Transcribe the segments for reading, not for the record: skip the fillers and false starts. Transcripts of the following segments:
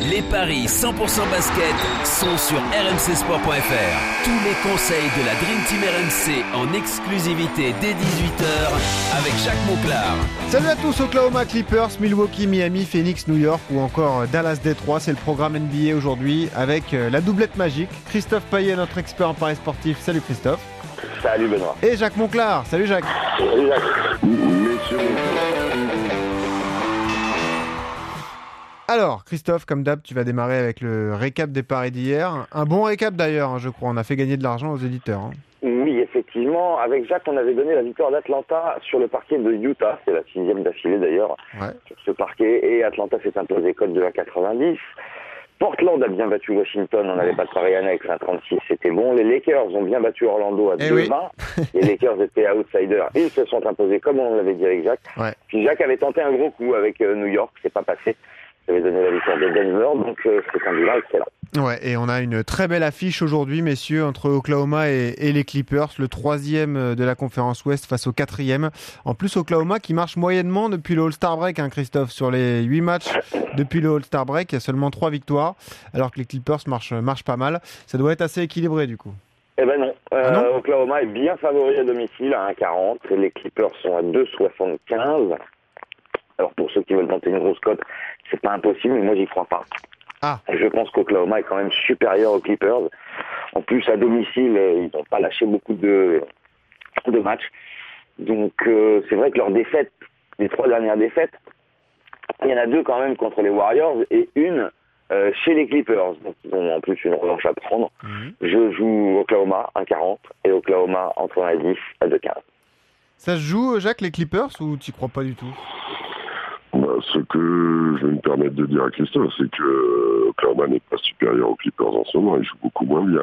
Les paris 100% basket sont sur rmcsport.fr. Tous les conseils de la Dream Team RMC en exclusivité dès 18h avec Jacques Monclar. Salut à tous. Oklahoma Clippers, Milwaukee, Miami, Phoenix, New York ou encore Dallas, Détroit. C'est le programme NBA aujourd'hui avec la doublette magique. Christophe Payet, notre expert en paris sportif. Salut Christophe. Salut Benoît. Et Jacques Monclar. Salut Jacques. Salut Jacques. Messieurs. Alors, Christophe, comme d'hab, tu vas démarrer avec le récap des paris d'hier. Un bon récap d'ailleurs, je crois. On a fait gagner de l'argent aux éditeurs. Oui, effectivement. Avec Jacques, on avait donné la victoire d'Atlanta sur le parquet de Utah. C'est la 6e d'affilée d'ailleurs sur ce parquet. Et Atlanta s'est imposé code de 1,90. Portland a bien battu Washington. On n'avait pas de pari annexe. 1,36, c'était bon. Les Lakers ont bien battu Orlando à 2,20. Oui. Les Lakers étaient outsiders. Ils se sont imposés comme on l'avait dit avec Jacques. Ouais. Puis Jacques avait tenté un gros coup avec New York. C'est pas passé. J'avais donné la victoire de Denver, donc c'est un bilan excellent. Ouais, et on a une très belle affiche aujourd'hui, messieurs, entre Oklahoma et les Clippers, le 3e de la conférence Ouest face au 4e. En plus, Oklahoma qui marche moyennement depuis le All-Star Break, hein, Christophe. Sur les 8 matchs depuis le All-Star Break, il y a seulement 3 victoires, alors que les Clippers marchent pas mal. Ça doit être assez équilibré, du coup. Eh ben non. Non. Oklahoma est bien favori à domicile à 1,40. Les Clippers sont à 2,75. Alors pour ceux qui veulent tenter une grosse cote, c'est pas impossible, mais moi j'y crois pas. Je pense qu'Oklahoma est quand même supérieur aux Clippers. En plus à domicile, ils n'ont pas lâché beaucoup de matchs. Donc c'est vrai que leurs défaites, les 3 dernières défaites, il y en a 2 quand même contre les Warriors et une chez les Clippers. Donc ils ont en plus une revanche à prendre. Je joue Oklahoma 1,40 et Oklahoma entre 1 et 10 à 2,15. Ça se joue, Jacques, les Clippers, ou tu y crois pas du tout? Ce que je vais me permettre de dire à Christophe, c'est que Oklahoma n'est pas supérieur aux Clippers en ce moment. Il joue beaucoup moins bien.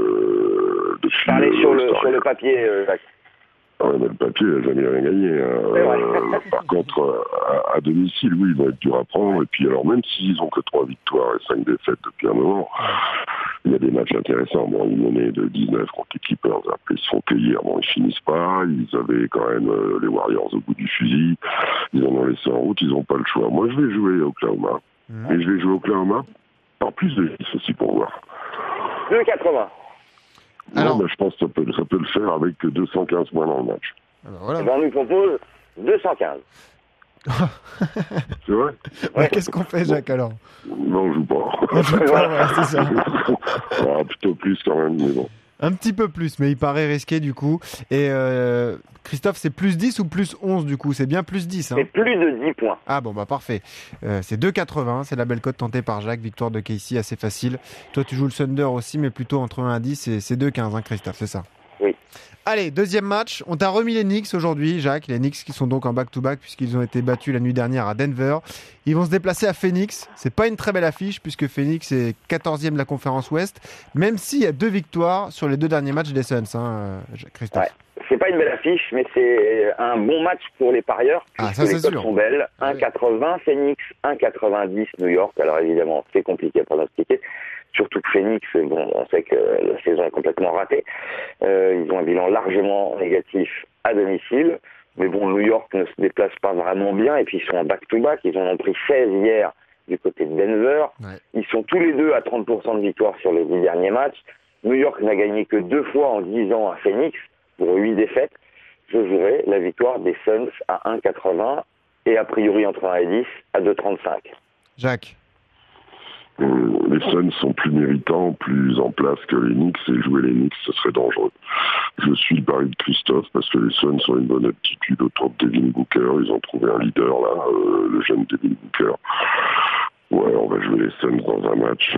Parlez sur le papier, Jacques. Ouais, mais le papier n'a jamais rien gagné. Par contre, à domicile, oui, ils vont être durs à prendre. Et puis, alors, même s'ils ont que 3 victoires et 5 défaites depuis un moment, il y a des matchs intéressants. Bon, ils menaient de 19 contre les Clippers. Après, ils se font cueillir. Bon, ils finissent pas. Ils avaient quand même les Warriors au bout du fusil. Ils en ont laissé en route. Ils n'ont pas le choix. Moi, je vais jouer Oklahoma. Et je vais jouer Oklahoma par plus de 10 aussi pour voir. 2,80. Alors, je pense que ça peut le faire avec 215 points dans le match. Alors voilà. On nous propose 215. C'est vrai? Ouais. Qu'est-ce qu'on fait, Jacques, alors? Non, on joue pas. On joue pas, ouais, c'est ça. Plutôt plus quand même, mais bon. Un petit peu plus, mais il paraît risqué du coup. Et Christophe, c'est plus 10 ou plus 11 du coup? C'est bien plus 10. Hein. C'est plus de 10 points. Ah bon, bah parfait. C'est 2,80, c'est la belle cote tentée par Jacques. Victoire de Casey, assez facile. Toi, tu joues le Thunder aussi, mais plutôt entre 1 à 10 et c'est 2,15, hein, Christophe, c'est ça? Oui. Allez, deuxième match. On t'a remis les Knicks aujourd'hui, Jacques. Les Knicks qui sont donc en back-to-back puisqu'ils ont été battus la nuit dernière à Denver. Ils vont se déplacer à Phoenix. C'est pas une très belle affiche puisque Phoenix est 14e de la conférence Ouest, même s'il y a 2 victoires sur les 2 derniers matchs des Suns, hein, Christophe. Ouais. C'est pas une belle affiche, mais c'est un bon match pour les parieurs. Ça, c'est les cotes sont belles. 1,80 Phoenix, 1,90 New York. Alors évidemment, c'est compliqué à pronostiquer. Surtout que Phoenix, bon, on sait que la saison est complètement ratée. Ils ont un bilan largement négatif à domicile. Mais bon, New York ne se déplace pas vraiment bien. Et puis ils sont en back-to-back. Ils en ont pris 16 hier du côté de Denver. Ouais. Ils sont tous les deux à 30% de victoire sur les 10 derniers matchs. New York n'a gagné que 2 fois en 10 ans à Phoenix pour 8 défaites. Je jouerai la victoire des Suns à 1,80 et a priori entre 1 et 10 à 2,35. Jacques. Les Suns sont plus méritants, plus en place que les Knicks, et jouer les Knicks, ce serait dangereux. Je suis le pari de Christophe, parce que les Suns ont une bonne aptitude autour de Devin Booker. Ils ont trouvé un leader, là, le jeune Devin Booker. Ouais, on va jouer les Suns dans un match.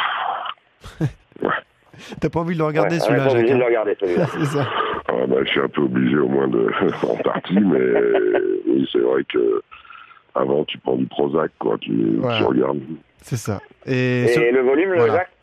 Ouais. T'as pas envie de le regarder, celui-là, Jacques? J'ai pas envie de le regarder, celui-là. C'est ça. Je suis un peu obligé, au moins, en partie, mais oui, c'est vrai que avant, tu prends du Prozac, quoi. Tu regardes. C'est ça. Et le volume, voilà. Jacques?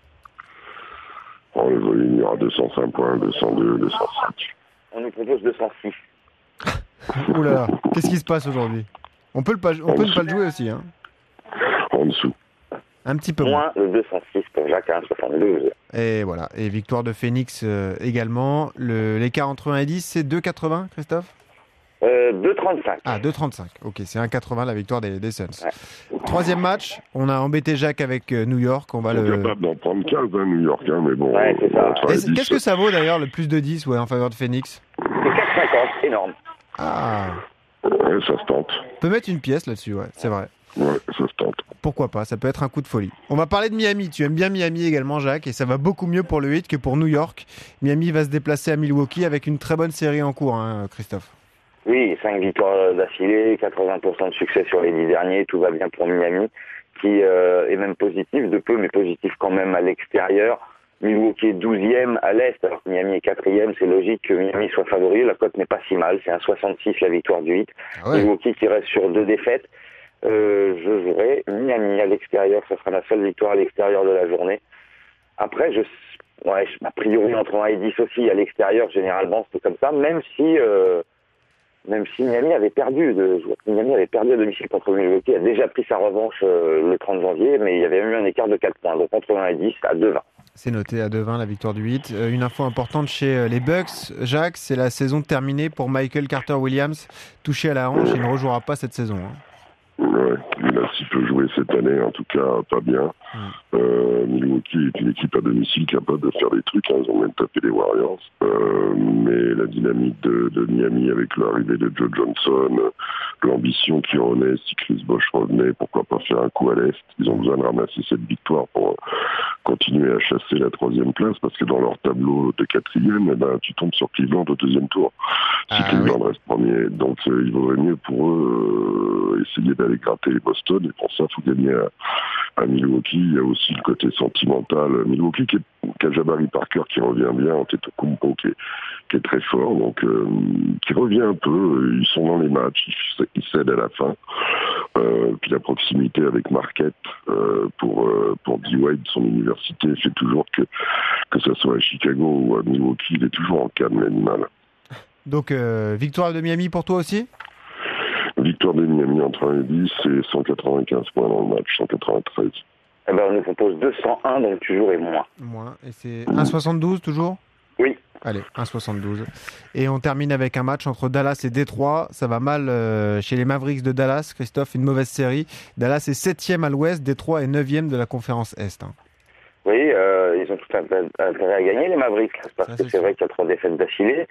Le volume, il y aura 205 points, 202, 205. On nous propose 206. Ouh là là, qu'est-ce qui se passe aujourd'hui? On peut ne pas le jouer aussi, hein? En dessous. Un petit peu moins. Moins de 206 pour Jacques à 1,72. Et voilà. Et victoire de Phoenix également. L'écart entre 1 et 10, c'est 2,80, Christophe? 2,35. Ah, 2,35. Ok, c'est 1,80 la victoire des Suns. Ouais. Troisième match, on a embêté Jacques avec New York. On va capable d'en prendre 15, New York, mais bon. Ouais, c'est ça. Qu'est-ce que ça vaut d'ailleurs, le plus de 10 en faveur de Phoenix? C'est 4,50, énorme. Ah. Ouais, ça se tente. On peut mettre une pièce là-dessus, ouais, c'est vrai. Ouais, ça se tente. Pourquoi pas, ça peut être un coup de folie. On va parler de Miami. Tu aimes bien Miami également, Jacques, et ça va beaucoup mieux pour le Heat que pour New York. Miami va se déplacer à Milwaukee avec une très bonne série en cours, Christophe. Oui, 5 victoires d'affilée, 80% de succès sur les 10 derniers, tout va bien pour Miami, qui est même positif, de peu, mais positif quand même à l'extérieur. Milwaukee est 12e à l'Est, alors que Miami est 4e, c'est logique que Miami soit favori, la cote n'est pas si mal, c'est un 66 la victoire du Heat. Ah ouais. Milwaukee qui reste sur 2 défaites, je jouerai Miami à l'extérieur, ce sera la seule victoire à l'extérieur de la journée. Après, a priori entre 1 et 10 aussi à l'extérieur, généralement c'est comme ça, même si Miami avait perdu à domicile contre Milwaukee, a déjà pris sa revanche le 30 janvier, mais il y avait eu un écart de 4 points, donc entre 1 et 10 à 2,20. C'est noté à 2,20 la victoire du Heat. Une info importante chez les Bucks, Jacques, c'est la saison terminée pour Michael Carter-Williams, touché à la hanche, il ne rejouera pas cette saison. Ouais, il a si peu joué cette année, en tout cas pas bien. Milwaukee est une équipe à domicile capable de faire des trucs, ils ont même tapé les Warriors. Mais la dynamique de Miami avec l'arrivée de Joe Johnson, l'ambition qui renaît, si Chris Bosh revenait, pourquoi pas faire un coup à l'Est. Ils ont besoin de ramasser cette victoire pour continuer à chasser la 3e place, parce que dans leur tableau de 4e, tu tombes sur Cleveland au 2e tour. Si Cleveland reste premier. Donc il vaudrait mieux pour eux essayer d'aller gratter Boston, et pour ça, il faut gagner à Milwaukee. Il y a aussi le côté sentimental. Milwaukee qui a Jabari Parker qui revient bien, Antetokounmpo qui est très fort, donc qui revient un peu. Ils sont dans les matchs, ils cèdent à la fin. Puis la proximité avec Marquette pour D-Wade, son université, fait toujours que ce soit à Chicago ou à Milwaukee, il est toujours en calme, l'animal. Donc victoire de Miami pour toi aussi? Victoire de Miami entre 1 et 10 et 195 points dans le match, 193. Eh ben, on nous propose 201, donc tu jouerais moins. Moins. Et c'est 1,72 toujours? Oui. Allez, 1,72. Et on termine avec un match entre Dallas et Détroit. Ça va mal chez les Mavericks de Dallas. Christophe, une mauvaise série. Dallas est 7e à l'ouest, Détroit est 9e de la conférence Est. Oui, ils ont tout intérêt à gagner, les Mavericks, parce que c'est vrai qu'il y a 3 défaites d'affilée.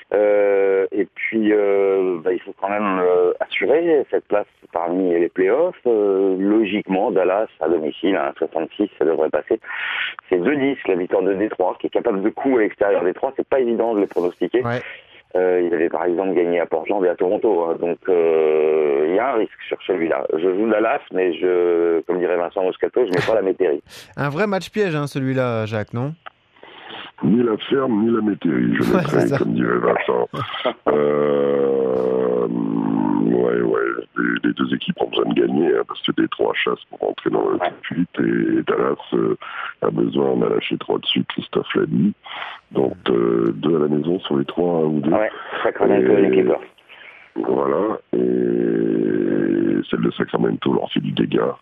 Et puis, il faut quand même assurer cette place parmi les playoffs. Logiquement, Dallas, à domicile, à 66, ça devrait passer. C'est 2-10, la victoire de Détroit, qui est capable de coups à l'extérieur de Détroit. C'est pas évident de les pronostiquer. Ouais. Il avait par exemple gagné à Portland et à Toronto, donc il y a un risque sur celui-là. Je joue Dallas, mais comme dirait Vincent Moscato, je mets pas la métairie. Un vrai match piège, celui-là, Jacques, non? Ni la ferme, ni la métairie, je mettrais, comme dirait Vincent. Les 2 équipes ont besoin de gagner, parce que Détroit chasse pour rentrer dans le top 8, et Dallas a besoin, on a lâché 3 dessus, Christophe l'a dit. Donc 2 à la maison sur les 3 ou 2. Ouais, Sacramento et les Clippers. Voilà, et celle de Sacramento leur fait du dégât.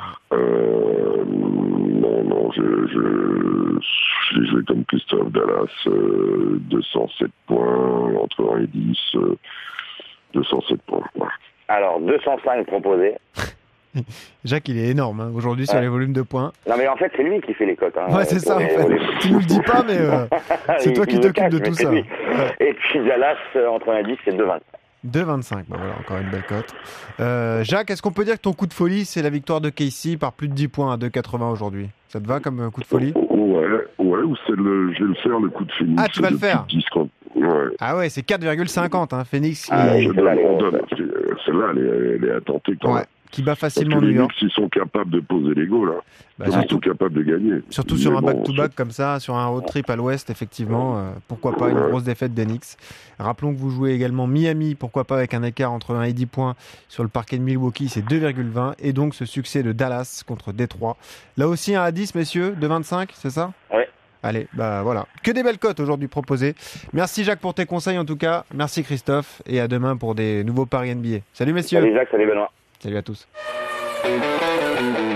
Non, j'ai joué comme Christophe. Dallas, 207 points, entre 1 et 10, 207 points. Voilà. Alors, 205 proposés. Jacques, il est énorme aujourd'hui sur les volumes de points. Non, mais en fait, c'est lui qui fait les cotes. Ouais, c'est ça, en fait. Tu nous le dis pas, mais c'est toi qui t'occupes de tout ça. Ouais. Et puis Dallas, entre 1 et 10, c'est 2,25. 2,25, voilà, encore une belle cote. Jacques, est-ce qu'on peut dire que ton coup de folie, c'est la victoire de Casey par plus de 10 points à 2,80 aujourd'hui? Ça te va comme coup de folie? Ouais, ou je vais le faire, le coup de Phoenix. Ah, tu vas le faire? 10, ouais. Ah ouais, c'est 4,50, Phoenix. Celle-là, elle est à tenter quand même. Qui bat facilement New York. S'ils sont capables de poser les goals, ils sont capables de gagner. Surtout sur un back-to-back comme ça, sur un road trip à l'ouest, effectivement, pourquoi pas une grosse défaite d'Enix. Rappelons que vous jouez également Miami, pourquoi pas avec un écart entre 1 et 10 points sur le parquet de Milwaukee, c'est 2,20. Et donc ce succès de Dallas contre Détroit. Là aussi un à 10, messieurs, 2,25, c'est ça? Oui. Allez, voilà. Que des belles cotes aujourd'hui proposées. Merci Jacques pour tes conseils en tout cas. Merci Christophe. Et à demain pour des nouveaux paris NBA. Salut messieurs. Salut Jacques, salut Benoît. Salut à tous.